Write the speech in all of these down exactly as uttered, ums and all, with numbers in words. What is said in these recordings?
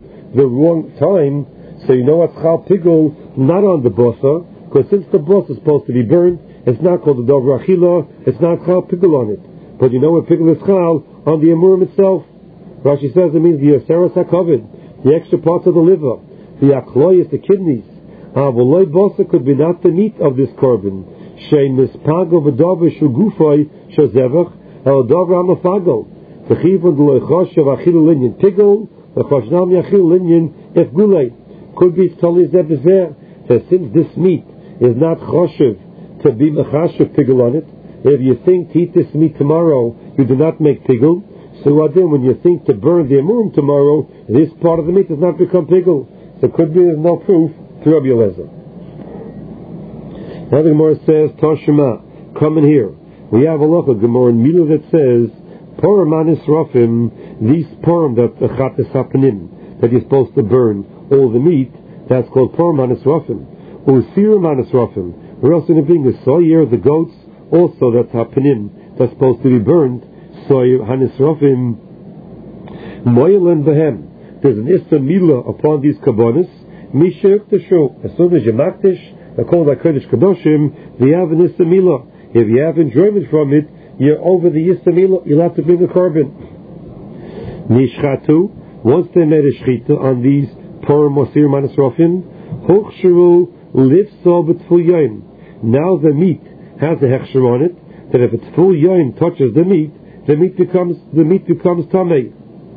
the wrong time, so you know what's chal pigul, not on the bosa, because since the bosa is supposed to be burned, it's not called the dover achila, it's not chal pigul on it. But you know what pigul is chal? On the emurim itself. Rashi says it means the yoseros hakovid, the extra parts of the liver, the akloyis, the kidneys. Avoloi bosa could be not the meat of this korban. Shein mispago v'dover shugufoy shazevach el dover amafago. V'chivon d'loi choshev achilu linyan pigul, v'choshnam yachilu linyan if gulei. Could be totally zebezer, that since this meat is not choshev to be mechashev pigul on it, if you think to eat this meat tomorrow, you do not make pigul. So then when you think to burn the emurim tomorrow, this part of the meat does not become pigul. So it could be there's no proof to Rabbi Eliezer. Now the Gemara says, Toshima, come in here. We have a look at Gemara in Milah that says, Purim manis rafim, these Purim that achates hapanim, that you're supposed to burn all the meat, that's called Purim manis rafim. Or Sira manis rafim. We're also going to bring the soyer, the goats, also that's hapanim, that's supposed to be burned. Soyer hanis rafim. Moyelan behem. There's an issa milah upon these kabbonis. Mishuk the show. As soon as you makdish, I call that kodesh kadoshim. You have an issa milah. If you have enjoyment from it, you're over the issa milah. You'll have to bring a korban. Nishchatu. Once they made a shchita on these Purim Mosir Manas Rofim, Hochsharu Livso B'Tful Yoim. Now the meat has a hechsher on it, that if its full yoim touches the meat, the meat becomes the meat becomes tamei.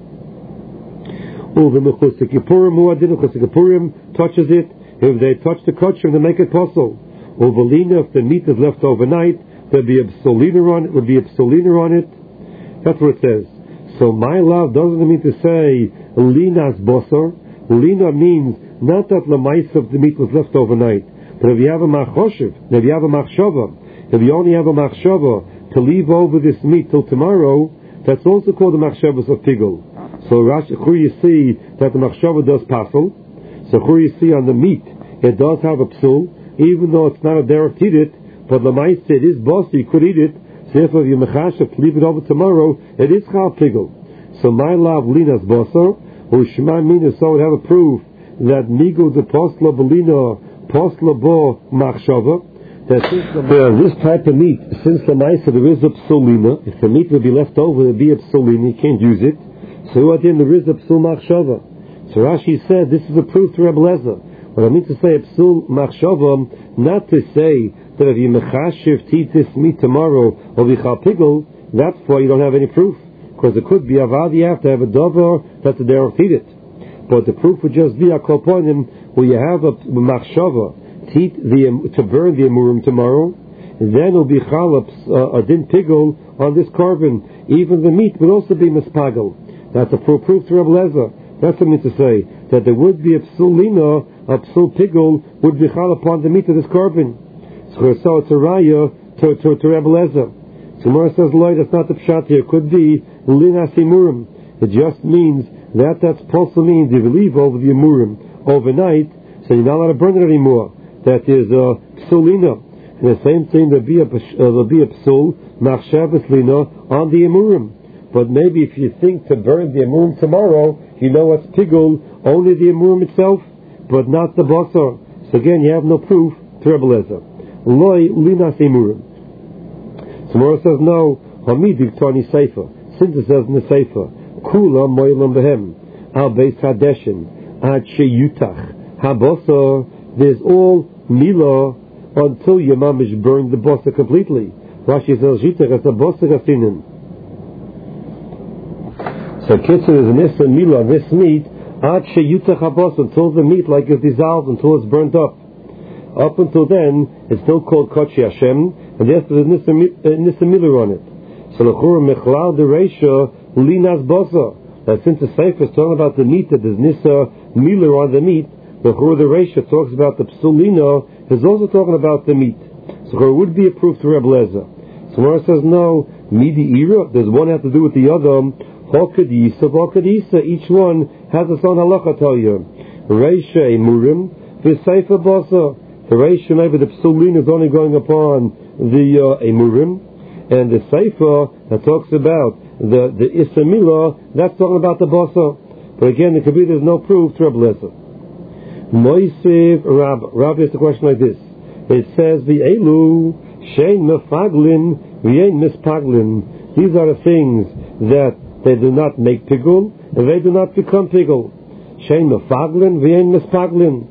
Or the mechusik Yippurim muadin mechusik Yippurim touches it. If they touch the kosher, they make it possible. Or velina, if the meat is left overnight, there'll be a psolina on it. Would be a psolina on it. That's what it says. So my love doesn't mean to say linas bosor. Lina means not that the mice of the meat was left overnight, but if you have a machoshev, if you have a machshava, if you only have a machshava to leave over this meat till tomorrow, that's also called the machshavas of pigul. So Rashi, here you see that the machshava does passel. So here you see on the meat it does have a psul, even though it's not a derech to eat it, but the mice it is bossy, you could eat it. So if you machashav to leave it over tomorrow, it is chal pigul. So my love linas bosor. Ushma mina, so would have a proof that nigu the posla belina posla bo machshava, that since the, uh, this type of meat, since the maisa there is a psolina, if the meat would be left over, there'd be a psolina, you can't use it. So what then there is a psul machshava. So Rashi said this is a proof to Rebbe Lezer. What I mean to say a psul machshava, not to say that if you mechashiv to eat this meat tomorrow or vichal pigul, that's why you don't have any proof. Because it could be avad, you have to have a dover that's a derech feed it. But the proof would just be a kolponim where you have a machshava to eat the to burn the emurim tomorrow, and then it'll be chalaps uh, a din pigul on this korban. Even the meat would also be mispagel. That's a proof to Rebbe Lezer. That's what I mean to say that there would be a psulina, a psul pigul would be chal upon the meat of this korban. So, so it's a raya to to, to Rebbe Lezer. So Gemara says, Lloyd, that's not the pshat here. It could be linas emurim. It just means that that's also means if you leave over the emurim overnight, so you're not allowed to burn it anymore. That is a uh, psulina. And the same thing, there'll be a, uh, there'll be a psul, machshavas lina, on the emurim. But maybe if you think to burn the emurim tomorrow, you know what's pigul, only the emurim itself, but not the basar. So again, you have no proof to Rebbe Lezer. Loi linas emurim. So Mora says, no, hamidik tani sefer. Since it says in the sefer, kula moilam behem, al beis hadeshin, ad sheyutach, habasa, there's all milah until your mamish burned the basa completely. Rashi says, jitach as a basa gasinin. So Kitzur is an issa milah on this meat, ad sheyutach habasa, until the meat like is dissolved, until it's burnt up. Up until then, it's still called Kochi Hashem, and there's a Nissa Miller on it. So l'chur mechlal dereisha linas bosa. That since the Sefer is talking about the meat, that there's Nissa Miller on the meat, l'chur dereisha talks about the psulina, is also talking about the meat. So there would be a proof to Rebbe Lezer. So Mara says, no, midi ira, does one have to do with the other? Hokadisa, hokadisa, each one has its own halacha, tell you. Reisha emurim, v'seifa bosa. The Reish maybe the psulin is only going upon the uh, emurim, and the Sefer that talks about the the isamila, that's talking about the basa. But again, there could be there's no proof to Reb Lezer. Moisiv Rab. Rab asks the question like this. It says, V'elu shein mefaglin v'yein mispaglin. These are the things that they do not make pigul, and they do not become pigul. Shein mefaglin v'yein mispaglin.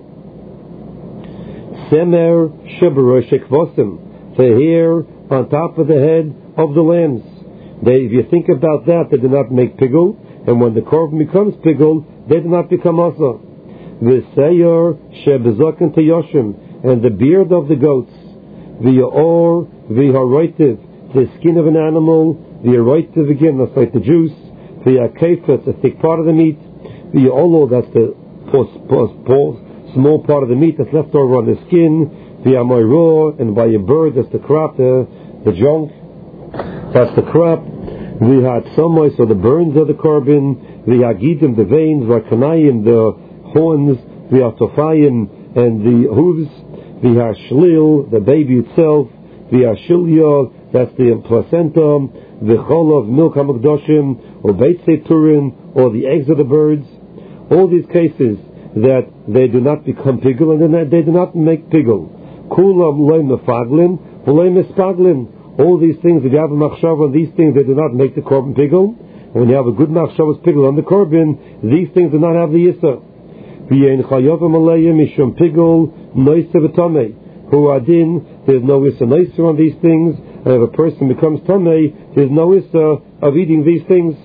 Semer sheberosh ekvosim. The hair on top of the head of the lambs. They, if you think about that, they do not make pigul, and when the korban becomes pigul, they do not become asa. V'seyor shebezoken teyoshim, and the beard of the goats. V'yor v'haroitiv, the skin of an animal. V'haroitiv again, that's like the juice. V'yakefet, a thick part of the meat. V'yolo, that's the pos, pos, pos, small part of the meat that's left over on the skin. V'yamoiro, and by a bird, that's the crop, the, the junk. That's the crop. V'hatsomoy, so the burns of the korban. V'yagidim, the veins. V'akanayim, the horns. V'atofayim, and the hooves. V'hashlil, the baby itself. V'hashilya, that's the placenta. V'cholov, milk hamukdoshim, or beitzei turin, or the eggs of the birds. All these cases that they do not become pigul, and then they do not make pigul. Kulam loy mefaglin, v'loy mispaglin. All these things, if you have a machshava on these things, they do not make the korban pigul. And when you have a good machshava's pigul on the korban, these things do not have the yissa. V'yein chayovim aleim mishum pigul noisa v'tomei. Who adin, there's no issa noisa on these things. And if a person becomes tomei, there's no issa of eating these things.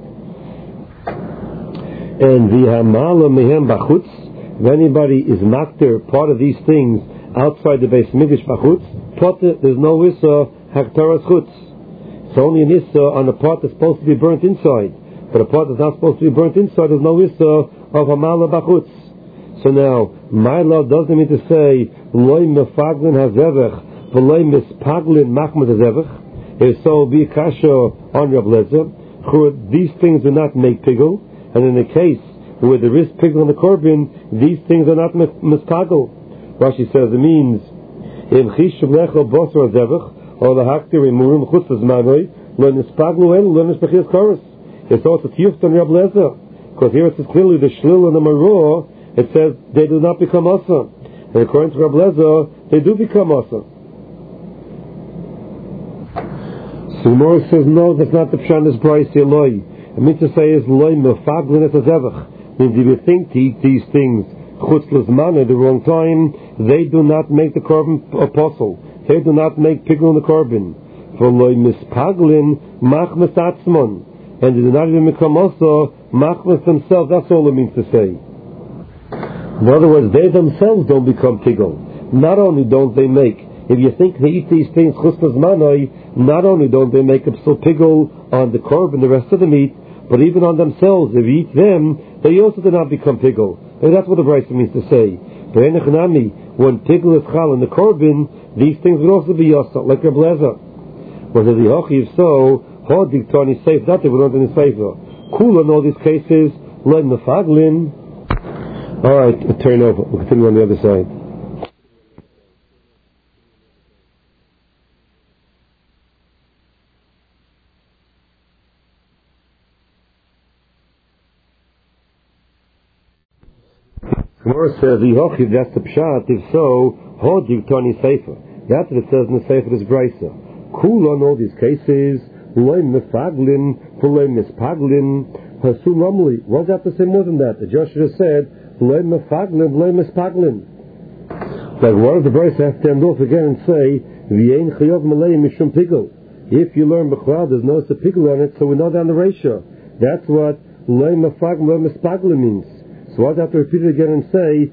And v'hamala mehem bachutz. If anybody is makter, part of these things, outside the Beis Mikdash bachutz, potter, there's no issa haktaras chutz. It's only an issa on the part that's supposed to be burnt inside. But a part that's not supposed to be burnt inside, there's no issa of hamala bachutz. So now, my law doesn't mean to say loy mefaglin hazevech, v'loy mispaglin machmat hazevech. If so, be kasha on Reb Lezer. These things do not make pigul, and in the case where there is pigul in the korban, these things are not mispagul. Rashi says it means im chishav lecho bosor hazevech, or the haktir imurim chutz zmanoi lo mispaglu en lo mispachias chorus. It's also tiyufta on Reb Lezer, because here it says clearly the shlil and the maror. It says they do not become asa. And according to Reb Lezer, they do become asa. So Gemara says, no, that's not the pshanis brayse loy. It means to say is loy mefaglin et hazevach. Means if you think to eat these things chutz l'zman at the wrong time, they do not make the korban apostle. They do not make pigul in the korban. For loy mispaglin machmas atzmon. And they do not even become asa machmas themselves. That's all it means to say. In other words, they themselves don't become pigul. Not only don't they make, if you think they eat these things chutz l'zmanoi, not only don't they make a psul pigul on the korban, the rest of the meat, but even on themselves, if you eat them, they also do not become pigul. And that's what the Brisa means to say. When pigul is chal in the korban, these things would also be yasa, like Reb Lezer. But if the hochiv so, hodig tani seif, that they would not in the sefer. Kula in all these cases, loy mefaglin. All right, we'll turn over. We'll continue on the other side. Gemara says, "Ihochiv." That's the pshat. If so, hodig tani sefer. That's what it says in the sefer is brayse. Cool on all these cases. Loy mefaglin, loy mispaglin. Hasul normally. Why does it have to say more than that? The Joshua said. Like what does the verse have to end off again and say, if you learn Bechral, there's no pigul on it, so we know down the ratio. That's what means. So why do I have to repeat it again and say,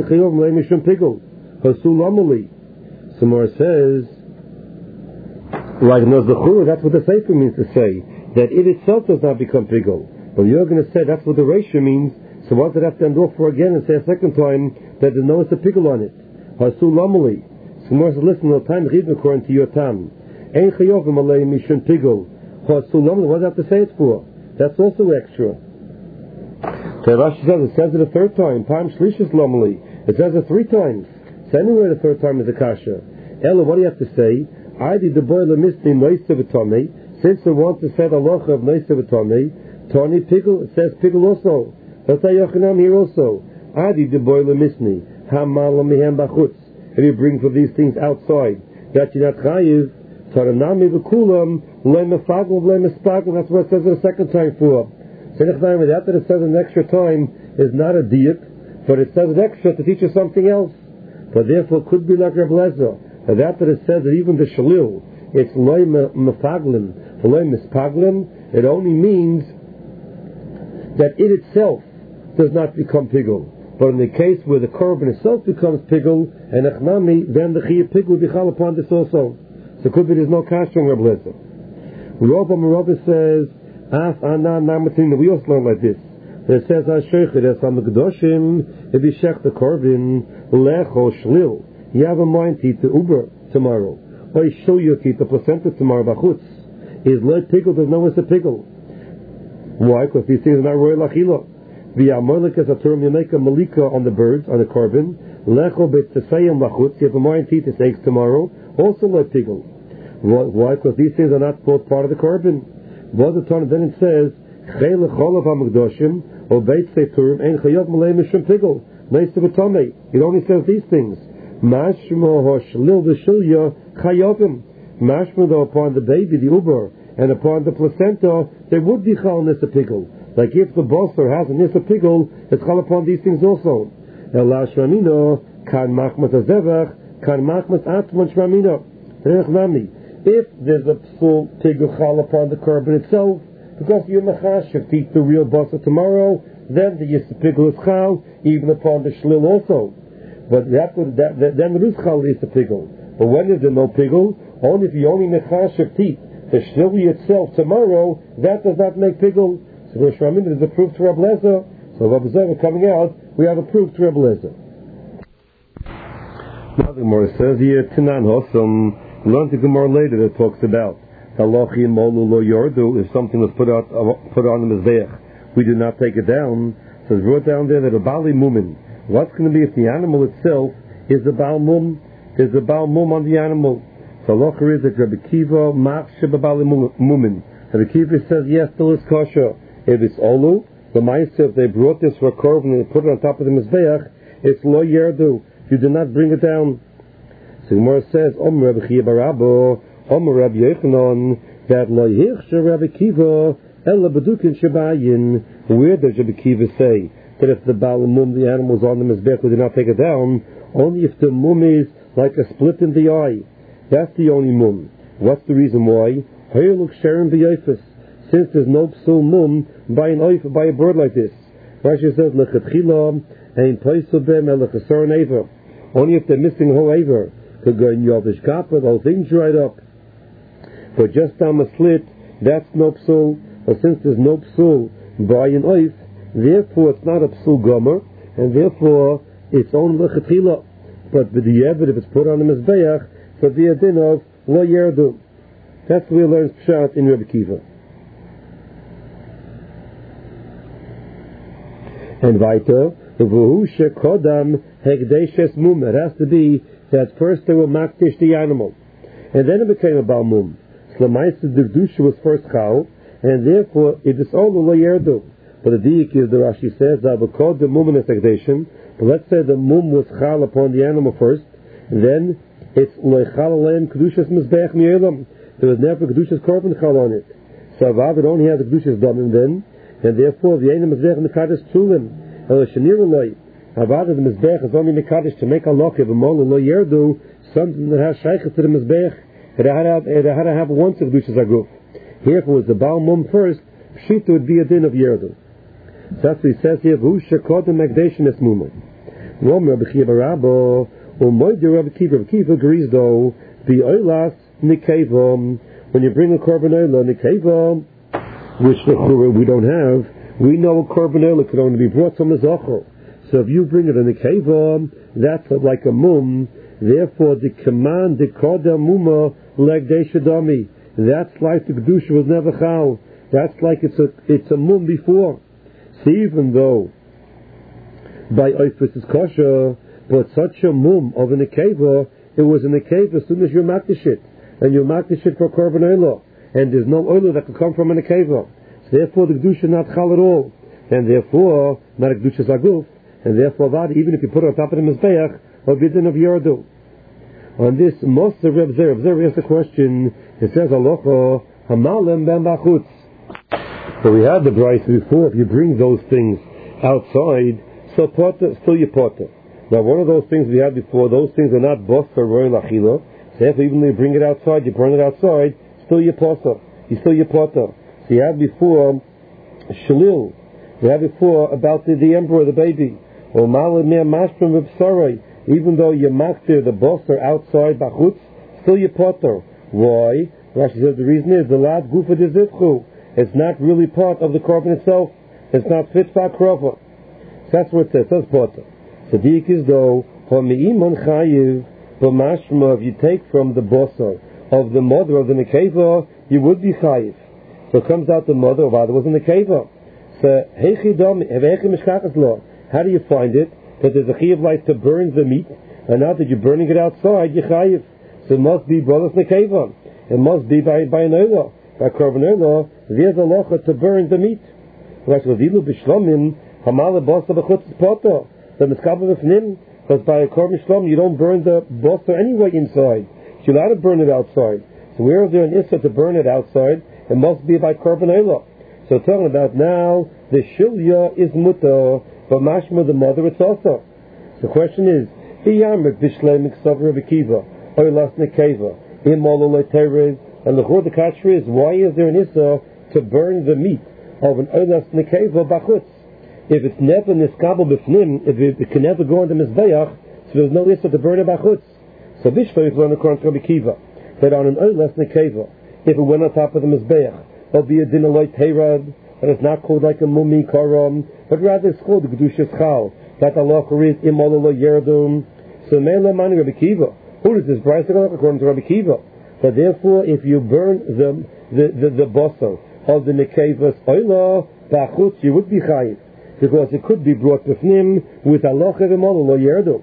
Samar says, like Nazachur, that's what the Sefer means to say, that it itself does not become pigul. But you're going to say that's what the ratio means. So why did I have to end off for again and say a second time that there's no pigul on it? Hasul lamali. So Gemara says, listen, no time read according to your tam. Ein chayovim alei mishun pigul. Hasul lamali. What do I have to say it for? That's also extra. So Rashi says it says it a third time. Pam shlishis lamali. It says it three times. So anywhere the third time is a kasha. Ella, what do you have to say? I did the boy lemisni noisa v'tomei. Since it wants to say the locha of noisa v'tomei, tani pigul. It says pigul also. Let's say Yochanam here also. Adi de boile misni. Hamala mihem bachutz. If you bring for these things outside, that you're not chayiv, taranami v'kulam, le'mefagel, le'mespagel, that's what it says the second time for. So that it says an extra time is not a diuk, but it says an extra to teach us something else. But therefore it could be like Reb Lezer. And that it says that even the shalil, it's loy mefaglim, loy mispaglim, it only means that it itself does not become pigul. But in the case where the korban itself becomes pigul and echnami, then the chiyuv pigul will be chal upon this also. So it could be there's no kasher on Reb Lezer. Rabba Merabah says, Af ana namatin, we also learn like this. It says, Ashaychid, as on the Kedoshim, if you shech the korban, lecho shlil, you have a mind to eat the uber tomorrow. Or you show you to eat the placenta tomorrow, bachutz. Is loy pigul, there's no it's a pigul. Why? Because these things are not royal achila. V'yamolik as a term, you make a malika on the birds, on the korban. Lecho bet tesayim bachutz, you have a mind to eat the eggs tomorrow, also loy pigul. Why? Because these things are not both part of the korban. Then it says, Chayla cholav ha-mekdoshim, or beit seturim, ein chayav malay mishum pigul. It only says these things. Mashma hoshlil v'shilya chayavim. Mashma though upon the baby, the uber, and upon the placenta, there would be chal nisa pigul. Like if the bosser has a nisa pigul, it's chal upon these things also. Ela shramino, kan machmas azevach, kan machmas atman shramino. If there's a psul pigul chal upon the korban itself, because you're machashiv to eat the real bosser tomorrow, then the yis pigul is chal, even upon the shlil also. But that would, that, that, then there is chal is the pigul. But when is there no pigul? Only if you only mechashiv teeth the shlili itself tomorrow, that does not make pigul. So Rosh Hashanah is a proof to Reb Lezer. So Reb Lezer coming out, we have a proof to Reb Lezer. Now the Gemara says here, Tanan Hosam, learn the Gemara later that talks about Halachi Molu Lo Yordu, if something was put out uh, put on the Mizbeach, we do not take it down. So it's brought down there that a Bali Mumin. What's going to be if the animal itself is a Baal Mum? Is a Baal Mum on the animal? So halacha is that Rabbi Kiva Mach Sheba Bali Mumin. Rabbi Kiva says yes, still is kosher. If it's Olu, the Ma'aseh, if they brought this for a korban and they put it on top of the Mizbeach, it's Lo Yerdu. You do not bring it down. So Gemara says, Om Rabbi Chia Barabo, Om Rabbi Yechanan, that Lo Yichsha Rabbi Kiva, Ella Badukin Shabayin. Where does Rabbi Kiva say that if the Baal Mum, the animal is on the Mizbeach, we do not take it down? Only if the Mum is like a split in the eye. That's the only Mum. What's the reason why? Since there's no psul Mum by an oif, by a bird like this. Rashi says, Lechatchila, Ein Poisu Bem, Elachasar Aver. Only if they're missing a whole Aver. Could go in Yovish Kappa, the whole thing's dried up. But just down a slit, that's no psul. But since there's no psul by an oif, therefore it's not a psul gomer, and therefore it's only lechatchila. But with the evid, if it's put on the mizbeach, so the adin of lo yerdu. That's the way it learns pshat in Rebbe Kiva. And weiter, v'hu shekodam hegdeshes mum. It has to be that first they will makdish the animal, and then it became a Baal Mum. So the Ma'aseh Divdusha was first chal, and therefore it is all lo yerdu. But the diik is, the Rashi says, that will call the mum in a segdation. But let's say the mum was chal upon the animal first, and then it's lo chal aleim kedushas mizbeach mi'elam. There was never kedushas korban chal on it. So Avav it only has the kedushas damim then, and therefore the ain't mizbeach mekadosh tulim. El shenir loy. Avav the mizbeach is only mekadosh to make a lock of a mol lo yerdu, something that has shaykhs to the mizbeach. It had to have, it had to have once the kedushas aguf. Here, if it was the Baal Mum first, Pshita would be a din of yerdu. So that's what he says here, V'hu shekodem megdeshin es mumah. Rom Rabbi Chia Barabo, U'moidi Rabbi Kiva, Rabbi Kiva agrees though, B'oilas nikevom, when you bring a korban oila, nikevom, which we don't have, we know a korban oila could only be brought from the zochor. So if you bring it in nikevom, that's like a mum, therefore the command, the kodem mumah, legdesha dami, that's like the kedusha was never chal. That's like it's a it's a mum before. See, even though by oifus is kosher, but such a mum of an nekeva, it was an nekeva as soon as you makdish it, and you makdish it for korban oila, and there's no oila that could come from a nekeva. So therefore, the kedusha not chal at all. and therefore not a Kedushas Aguf, and therefore that even if you put it on top of the Mizbeach, or Bidin of Yardu. On this, most of Reb Zer, Reb Zer asks a question, it says, Alocha, Hamalem ben Bachutz. So we had the Bryce before, if you bring those things outside, so potter, still you potter. Now one of those things we had before, those things are not boss for royal achila. So if even when you bring it outside, you burn it outside, still you potter. You still you potter. So you had before shalil. We had before about the, the embryo, the baby. Or malamir mashpim v'psarai. Even though you maktir the boss are outside bachutz, still you potter. Why? Rashi says the reason is the lad gufa dezivchu. It's not really part of the korban itself. It's not fit for krova. So that's what it says. That's potter. Sadiq is though, for me'imon chayiv, b'mashma, if you take from the bossa of the mother of the nekeva, you would be chayiv. So it comes out the mother of other was in the nekeva. So, how do you find it? That there's a chayiv like to burn the meat, and now that you're burning it outside, you're chayiv. So it must be brothers nekeva. It must be by, by an olah. By korban olah, there's a locha to burn the meat. Right, so vilu b'shlomim, hamala bossa b'chutz potter. The miskabel b'fnim, because by a korban shlom you don't burn the bossa anyway inside. You're allowed to burn it outside. So where is there an issa to burn it outside? It must be by korban olah. So talking about now, the shilya is muta, but mashma the mother it's also. The question is, Iyamek bishlei miksavra b'kiva, oilas nekeva, imol oleteres, and the chor the kashri is, why is there an issa to burn the meat of an oilas nekeva bachutz? If it's never niskabel b'fnim, if it, it can never go on the mizbeach, so there's no issa to burn it bachutz. So bishlei is learned according to Rabbi Kiva, that on an oilas nekeva, if it went on top of the mizbeach, there'll be a din aloy teirad, and it's not called like a mumi karam, but rather it's called the Kedushas Chal. That Allah is imol alo yerdum. So me'ela mani Rabbi Kiva. Who does this Bryce according to Rabbi Kiva? That therefore, if you burn the the the, the bossa of the nekevas oila bachutz, you would be chayiv, because it could be brought to fnim with Allah imol alo yerdum.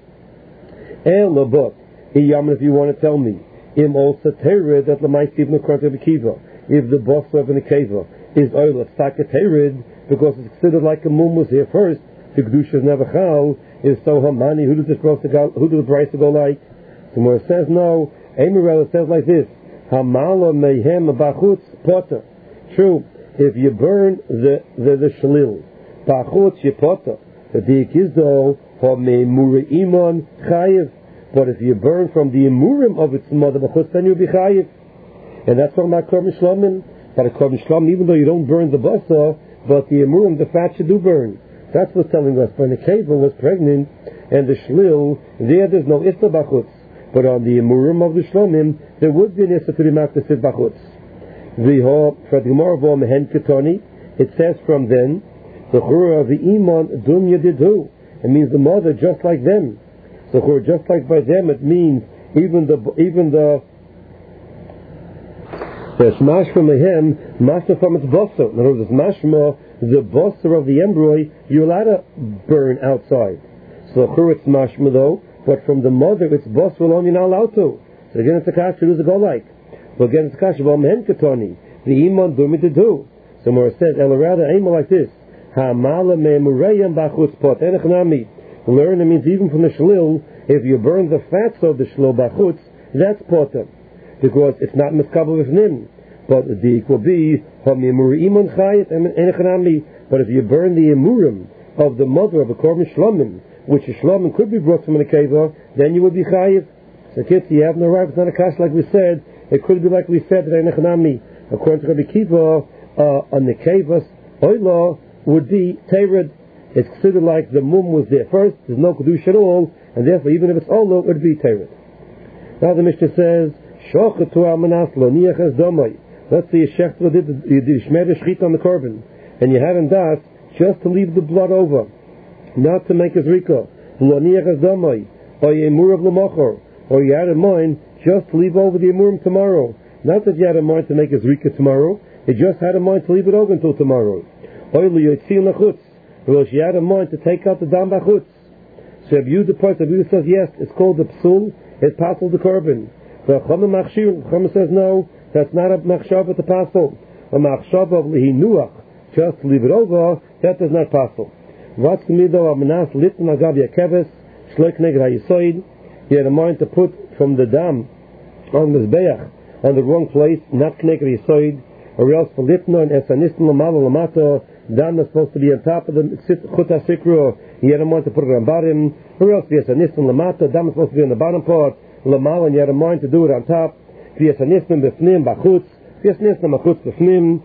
El labot iyam, if you want to tell me im also tered that lamaisi ibn according to Rabbi Kiva, if the bossa of the nekeva is oil of sakaterid, because it's considered like a mum was here first, the Kedusha never chal, is so hamani, who does this supposed to go, who does the price to go like? So where it says no, Emirel says like this, Hamala mehem bachutz potter. True, if you burn the the, the shalil, bachutz you potter. The dik is though, hame mura iman chayiv. But if you burn from the imurim of its mother bachutz, then you'll be chayiv. And that's what my korban shlomim. But a korban shlom, even though you don't burn the basa, but the emurim, the fat you do burn. That's what's telling us. When the keva was pregnant, and the shlil, there there's no issa bachutz. But on the emurim of the shlomim, there would be an issa to be makdasid bachutz. V'ho, for the Gemara v'ho mehen ketoni, it says from then, the chura of the iman dum yedidu. It means the mother just like them. So chura just like by them, it means even the, even the, the mashma mehem, mashma from its bossa. In other words, mashma, the bossa of the embryo, you're allowed to burn outside. So chur it's mashma though, but from the mother, its bossa alone you're not allowed to. So again, it's a kasha, who does it go like? Well, again, it's a kasha, well, mehen ketoni, the iman dumi to do. So more it says, elarada aima like this, ha'amala me'emureyam bachutz pot, enechnami. Learn, it means even from the shlil, if you burn the fats of the shlil bachutz, that's potem. Because it's not miskabel v'fnim, but the equal be hamimuri iman chayit and enechanami. But if you burn the emurim of the mother of a korban shlomim, which a shlomim could be brought from a nekeva, then you would be chayiv. So kids, you have no right. It's not a kash like we said. It could be like we said that enechanami. According to Rabbi Kiva, uh, a nekevas oila would be tered. It's considered like the mum was there first. There's no kedusha at all, and therefore even if it's oila, it would be tered. Now the Mishnah says, let's see, a shechter did the shmeda shchit on the korban, and you had him das just to leave the blood over, not to make a zrika. Or you had in mind just to leave over the emurim tomorrow. Not that you had in mind to make a zrika tomorrow, you just had in mind to leave it over until tomorrow. Or you had in mind to take out the dam bachutz. So if you depart, if you says yes, it's called the psul, it's passel the korban. The Chama says no, that's not a machshav at the pastel. A machshav of lihinuach, just leave it over, That is not possible. What's the middle of Manas Litn Agabi Keves, Shloik Negr HaYisoid? He had a mind to put from the dam on the Mizbeach on the wrong place, not Negr HaYisoid, or else for Litna and Esanistan Lamala Lamato, dam is supposed to be on top of the Chut HaSikru, he had a mind to put it on bottom, or else for Esanistan Lamato, dam is supposed to be on the bottom part, Lamala, and he had a mind to do it on top, for Esanistan Befnim Bachutz, for Esanistan Bachutz Befnim,